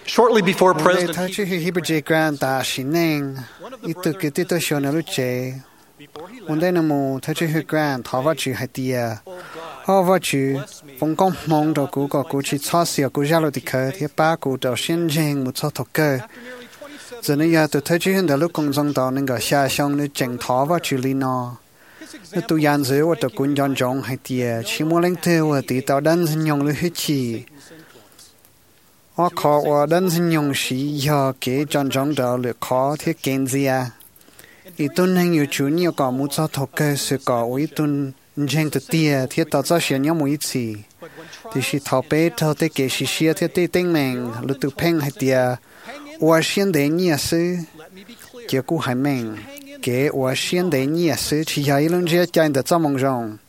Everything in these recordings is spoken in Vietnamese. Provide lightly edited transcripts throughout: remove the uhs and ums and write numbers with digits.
Shortly before Để President thấy chứ Heber J. Grant đã xin nên ít từ cái tiết tôi nói lúc chế vấn đề là một thấy chứ Heber Grant thọ vào chữ hai tia họ vào chữ phong công mong đầu cũ có cũ chỉ cho xỉa cũ ra rồi thì khởi thì ba cũ đầu xin riêng một số thuộc cơ giờ này giờ tôi thấy chứ hiện tại lúc công dân đó nên gọi xa xong nên chỉnh thọ vào chữ li nó nên tôi dàn dưới và tôi cũng dọn dọn hai tia chỉ muốn lên theo và tí tao đánh sinh nhung lưu hết chi họ khó và đánh sinh nhung sĩ giờ cái dọn dọn đó được khó thiết kiến gì à ý tuân hành yêu chủ nhiều có một số thuộc cơ sự có ý tuân trên thực địa thiết tạo ra sự nhau một ít gì thì sự thảo bé thảo tế kế sự xia thiết tế tinh mình lúc tự phèn hai tia và xuyên đến nhiều sự chỉ cụ hai mình kế và xuyên đến nhiều sự chỉ là ý lần chơi chơi được cho mong rong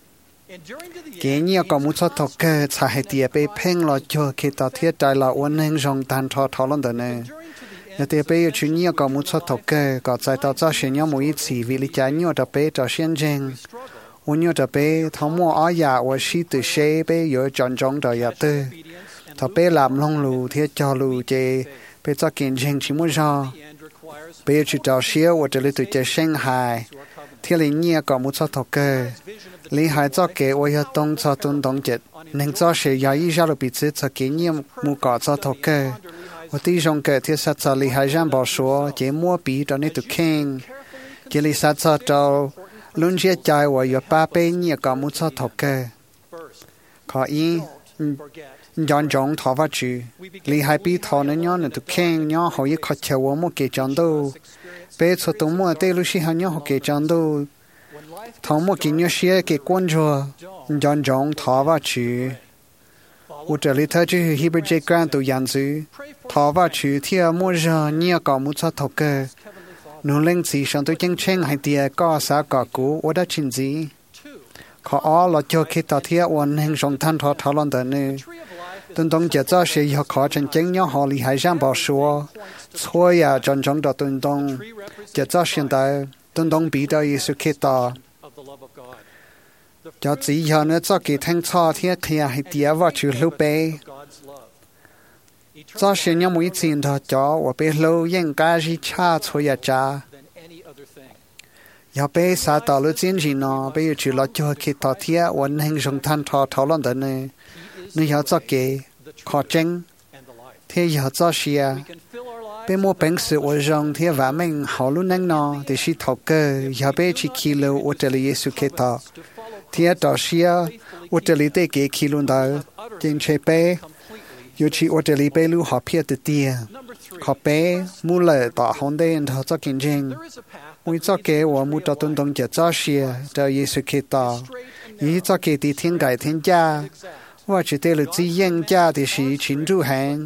kế nhiều có một số thuộc cơ trả hai tia bé phèn lo cho khi tạo thiết trái là ổn hình rong tan thọ thảo lần đó này nhà tia bé chủ nhiều có một số thuộc cơ có trái tạo ra sự nhau một ít gì vì lý giải nhiều đặc bé cho xuyên trên我有的被他们阿呀，我是对谁被有种种的呀的，他被南龙路铁桥路这被在建成什么上，被去找些我这里对这深海，铁里你也搞不出头个，厉害早给我要动作动动这，能做些呀一下都彼此才给你木搞出头个，我弟兄个铁实在厉害人不说，这摸比到你都看，这里实在到。luôn chia trái và yêu ba bên nhiều có một số thuộc cơ, có ý dọn dọn thọ vào chữ, lý hai bị thọ nên nhau nên tụi khen nhau họ yêu khó chịu và một cái chọn đâu, bé số tụi mua tê lúc xí họ nhau họ cái chọn đâu, thọ một cái nhau xí cái quan trọng, dọn dọn thọ vào chữ, ở đây lý thấy chữ Heber J. Grant tụi dàn dữ, thọ vào chữ thì mua giờ nhiều có một số thuộc cơ. Nụ lên chỉ sang tôi chân chân hay tia có xã có cũ ở đó chuyện gì khó là cho khi ta thiết ổn hình trong thanh thọ thảo luận đó nữa tuần đông chỉ cho sự họ khó chân chân nhau họ lý hay rằng bảo số thôi à chân chân đó tuần đông chỉ cho hiện tại tuần đông bị đó sự khi ta cho chỉ họ nữa cho cái thanh thọ thiết thì hay tia vào chữ lưu bê cho sự nhau mỗi chuyện đó cho và bé lâu yên cả gì cha thôi à cha giờ bé xã tạo lúc chiến gì nó bé chỉ lo cho khi tạo thiết ổn hình trong thanh thảo luận đó này nếu giờ cho cái khó tranh thì giờ cho xia bé mua bánh sự ở trong thì vả mình họ luôn năng nó để xí thảo cơ giờ bé chỉ kilo ở đây Giêsu Kitô thì đó xia ở đây để cái kilo đó trên chế bé yêu chỉ ở đây bé lưu họ phía tia họ bé mua lại tạo hòn đen họ cho kinh doanh mỗi cho cái và mua cho tuần đông cho xia cho Giêsu Kitô ý cho cái thì thiên cải thiên gia và chỉ để là chỉ yên gia thì chỉ chính chủ hàng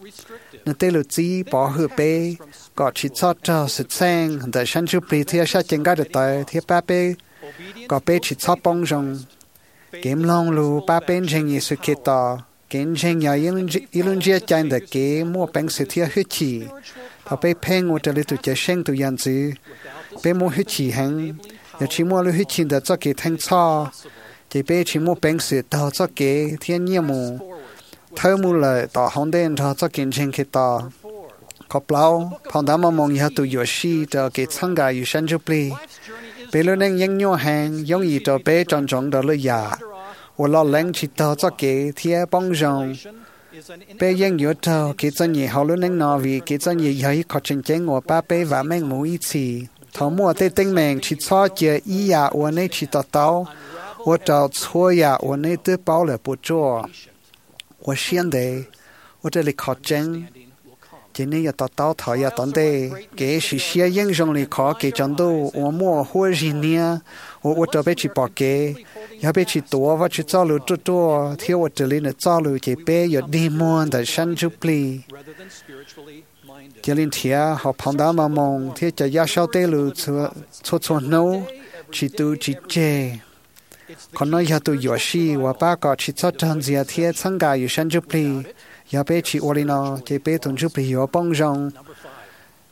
nên để là chỉ bỏ hư bé có chỉ cho sự sang để sản xuất bị thì sẽ chẳng cái được tới thì ba bé có bé chỉ cho bông rong kiếm long lu ba bên trên Giêsu Kitô kiến trên nhà ilun chia chan được cái mua bánh sự thiết huyết chỉ họ bé phèn ở đây tụi trẻ sinh tụi yan chữ bé mua huyết chỉ hàng giờ chỉ mua huyết chỉ để cho cái thanh cho chỉ bé chỉ mua bánh sự đó cho cái thiên nhiên mù thơ mua lại tạo hòn đen đó cho kiến trên cái đó có bao phong đám mà mong nhà tụi yoshi cho cái sang cái yu san chụp đi bé luôn đang yang nhau hàng giống như cho bé tròn tròn đó là giả我老人去到这个天帮上，别人有头，给这年好多人拿为给这年有一考证件，我把被外面某一次，他们在对面去操作一呀，我那去得到，我找错呀，我那都包了不做，我现在我这里考证。今年要到到头要等的，给是些英雄里考给真多，我莫或是呢，我这边去报给，要边去多，我去找路多，听我这里呢找路这边有地门的山竹里，这里天好碰到嘛梦，天在亚小的路错 no， 去都去接。可能要都有时我把个去做成这天参加有山竹里。要被去我里呢，这被同事朋友帮上，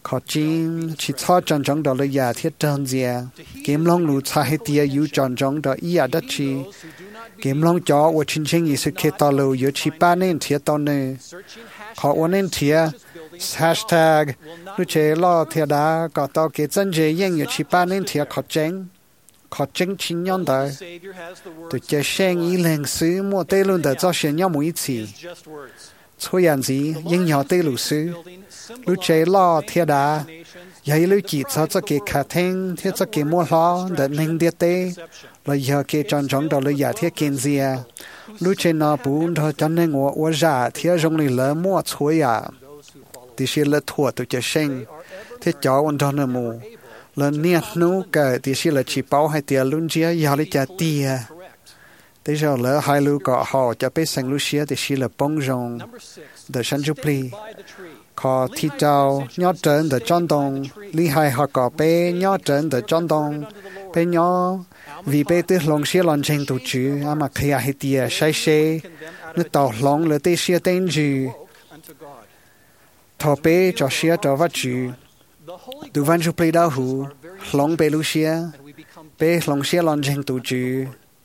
khó chính chỉ cho chọn chọn đó là giả thiết trơn dìa kiếm long lũ cha hết tia yu chọn chọn đó ý đất chi kiếm long chó của chính chính ý sự kết tao lưu yu chỉ ba nên thiệt tao nè khó uốn nên thiệt hashtag lúc chế lo thiệt đã có tao kết chân chế yên yu chỉ ba nên thiệt khó chính chính nhân đó tụi chế xem ý lên sư mua tê luôn để cho xem nhau mỗi chỉ thôiอย่างgìยิ่งnhỏ tê lũ sư lúc chế lo thiệt đã vậy lúc chỉ cho cái khả năng thiết cho cái mua lo để nên địa tê là giờ cái chọn chọn đó là giờ thiết kiến gì lúc chế nó bún thôi cho nên我giả thiết trong này là mua thôi thì sẽ là thua tụi chế sinh thiết cho anh cho nó mù là nhiệt nấu cái thì sẽ là chỉ bảo hai tiền luôn chia giờ lấy trả tiền thế giờ là hai lưu có họ cho biết sang lưu xía thì sẽ là bông rong để sản xuất pli có thi trao nhớ trơn để chọn đồng lý hai họ có bé nhớ trơn để chọn đồng bé nhớ vì bé từ lòng xía lòng trên tổ chức mà khi ai tiền sai xe nó tàu lòng là tê xía tên gì thọ bé cho xía cho vắt chữ từ văn chụp pli đau hủ lòng bé lưu xía bé lòng xía lòng trên tổ chức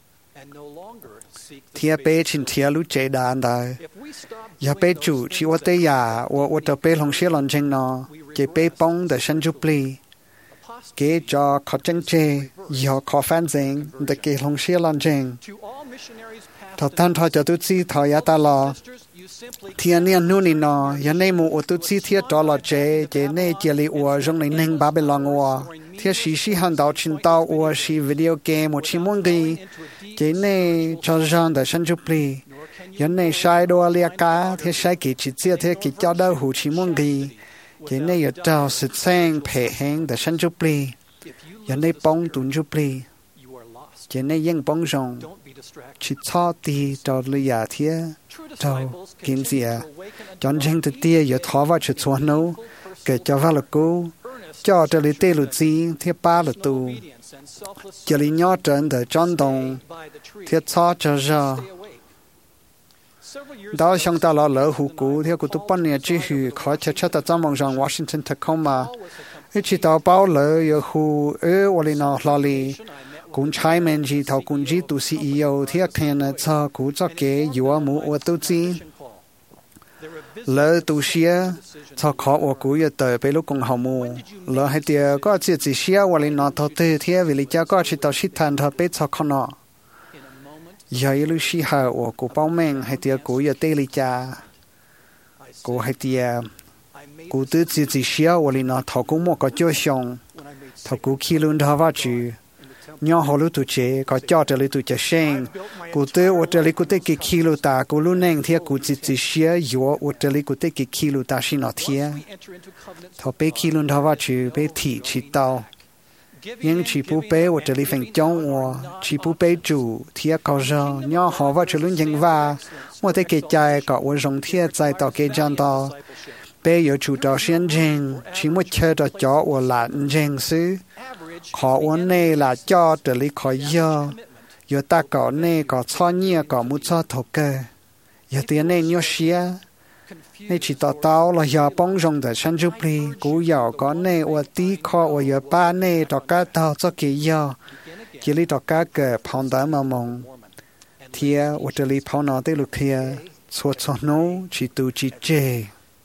thiên bé chính thiên lũ chế đàn đại giờ bé chủ chỉ ở đây à ở đó bé lòng xe lòng chân nó chỉ bé bông để sản xuất pli cái cho khó chân chế giờ khó phản ứng để cái lòng xe lòng chân thọ tan thọ cho tôi chỉ thọ ya ta lo thiên niên nu ni nó giờ này mua tôi chỉ thiên đó là chế này chỉ li ở trong này nên ba bên lòng ở thiên sĩ hành đạo trên đạo ở sĩ video game một chỉ muốn đi chế này cho rằng để sản xuất pli giờ này sai đồ lia cá thiên sai kỳ chỉ chia thiên kỳ cho đâu hủ chỉ muốn đi chế này ở trào sự sang phê hàng để sản xuất pli giờ này bông tuôn xuất pli chế nàyยังbông rong chỉ cho đi cho lừa giả thiên cho kiếm gì chọn tranh thực tế giờ thọ vào chuyện xóa nấu kể cho vào là cô cho cho lý tê lụt gì thiết ba là tù cho lý nhỏ trần để chọn đồng thiết cho ra đó xong ta lo lỡ hủ cũ theo của tụi bọn này chỉ hủy khó cho ta trong vòng rằng Washington Tacoma chỉ tao bao lỡ giờ hủ ở nó lo li cũng trái mình chỉ thầu cũng chỉ tụi CEO thiết khen cho cũng cho cái yếu mu ở tụi gì lỡ tụi xia cho khó ở cũng giờ tới bây lúc cùng họ mu lỡ hai tia có chỉ xia ở nó thầu tư thiết vì lý do có chỉ tao xịt thành thầu bây cho con nó giờ lúc xia ở cũng bao mình hai tia cũng giờ tê lý cha cũng hai tia cũng tự chỉ xia ở nó thầu cũng một cái chỗ xong thầu cũng khi luôn thầu vào chữ nhỏ họ lúc tụi trẻ có cho trở lại tụi trẻ sinh, cụ tới ở trở lại cụ tới cái kilo ta cụ lúc neng thiệt cụ chỉ xia yếu ở trở lại cụ tới cái kilo ta xin nó thiệt, thọ bé kilo thọ vào chữ bé thị chỉ tao, nhưng chỉ bố bé ở trở lại phần trong ở chỉ bố bé chủ thiệt có giờ nhỏ họ vào trở luôn dân va, ở tới cái trái có ở trong thiệt trái tao cái chân tao, bé yếu chủ tao xin dân chỉ một chơi tao cho ở lại dân xứ khó uốn này là cho trở lại khỏi giờ ta có này có cho nhia có muốn cho thổ cơ giờ tiền này nhiều xía này chỉ tao là giờ bông rong để sản xuất đi cú giờ có này ở tí kho ở giờ ba này cho cá tao cho cái giờ chỉ lấy cho cá cái phong đá mà mong thì ở trở lại phong nó tới lúc kia số nó chỉ tu chỉ chế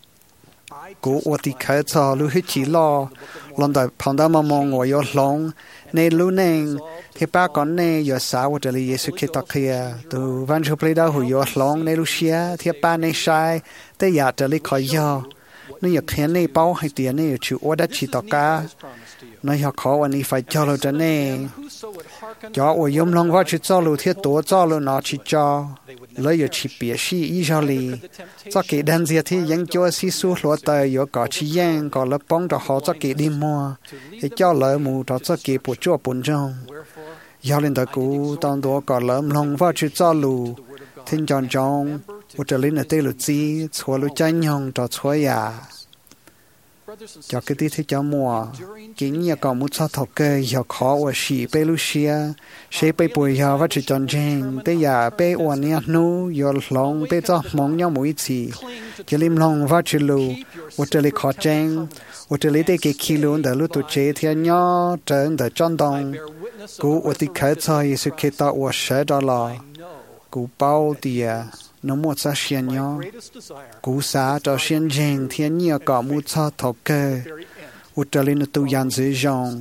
cú ở tí khai cho lúc hết chỉ lo lần đầu phong đá mà mong ở giờ long này lúc này thì ba con này giờ sao ở đây Giêsu Kitô kia từ văn chương plei đâu hồi giờ long này lúc xia thì ba này sai tới giờ đây lấy khỏi giờ nó giờ khen này bao hay tiền này chịu ở đất chỉ tao cả nó giờ khó anh phải cho lo cho này cho ở yếm long vào chỉ cho lo thì tổ cho lo nó chỉ cho lấy giờ chỉ biết sĩ ý cho li cho cái đơn gì thì những cho sĩ số lo tới giờ có chỉ những có là帮cho họ cho cái đi mua để cho lỡ mù cho cái bộ chỗ bốn trong giờ lên tới cũ tao đó có lỡ long vào chỉ cho lu thiên chọn trong ở đây là tê lu chi xóa lu tranh nhong cho xóa ya cho cái tí thế cho mùa kính nhà còn muốn cho thọ cơ giờ khó và sĩ bê Lucia sẽ bê bùi giờ và chỉ chọn chênh bê giờ bê ổn nhà nu giờ lòng bê cho mong nhau mũi chỉ chỉ lim lòng và chỉ lù và chỉ lý khó chênh và chỉ lý để cái khí luôn để lúc tụi chế thì nhỏ trơn để chọn đồng cú và tí khởi cho Giêsu Kitô và sẽ đó là cú bao tìa nó một sa xiên nhau cú sa cho xiên jing thiên nhiên có một sa thọ cơ út lên tu yan dễ dòng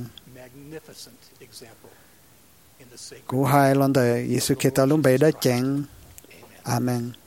cú hai lần đời Giêsu Kitô luôn bày đã chén. Amen.